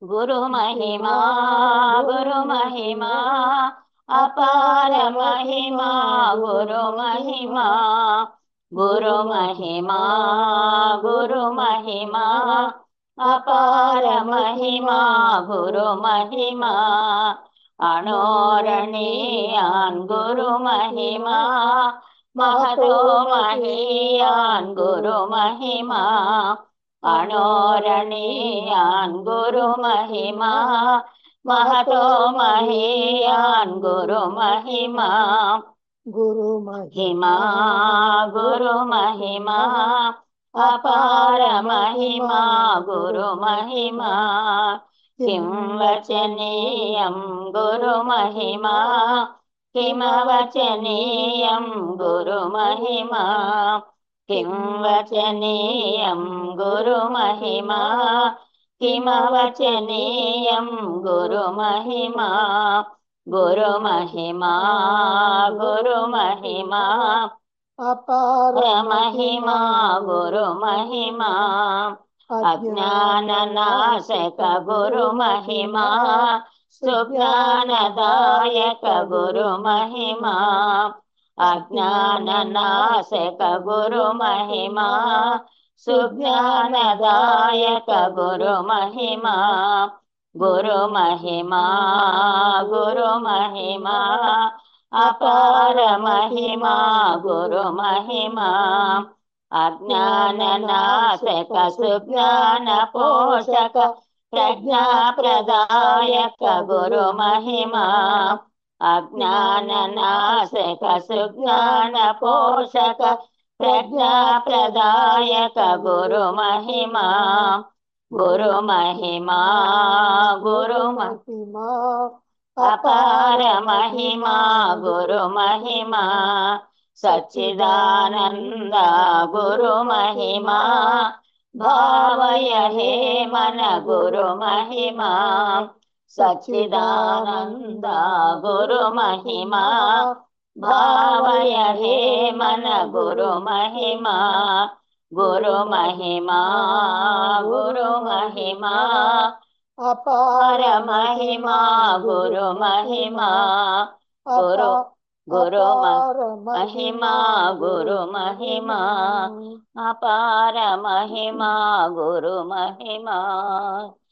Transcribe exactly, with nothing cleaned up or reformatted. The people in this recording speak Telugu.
గురు మహిమా గురు మహిమా అపార మహిమా గురు మహిమా గురు మహిమా గురు మహిమా అపార మహిమా గురు మహిమా అణోరణీయాన్ గురు మహిమా మహతో మహీయాన్ గురు మహిమా అణోరణీయాన్ గురు మహిమా మహతో మహీయాన్ గురు మహిమా గురు హిమా గురు మహిమా అపార మహిమా గురు మహిమా కిం వచనీయం గురు మహిమా కిమవచనీయం గురు మహిమా కిం వచనీయం గురు మహిమా కిమవచనీయం గురు మహిమా గురు మహిమా గురు మహిమా అపార మహిమా గురు మహిమా అజ్ఞాననాశక గురు మహిమా సుజ్ఞానదాయక గురు మహిమా అజ్ఞాననాశక గురు మహిమా సుజ్ఞానదాయక గురు మహిమా గురు మహిమా గురు మహిమా అపార మహిమా గురు మహిమా అజ్ఞాననాశక సుజ్ఞాన పోషక ప్రజ్ఞా ప్రదాయక గురు మహిమా అజ్ఞాననాశక సుజ్ఞాన పోషక ప్రజ్ఞా ప్రదాయక గురు మహిమా గురు మహిమా గురు మహిమా అపార మహిమా గురు మహిమా సచ్చిదానంద గురు మహిమా భావయ హే మన గురు మహిమా సచ్చిదానంద గురు మహిమా భావయ హే మన గురు మహిమా గురు మహిమా గురు మహిమా అపార అపార మహిమా గురు మహిమా గురు గురు అపార మహిమా గురు మహిమా అపార మహిమా గురు మహిమా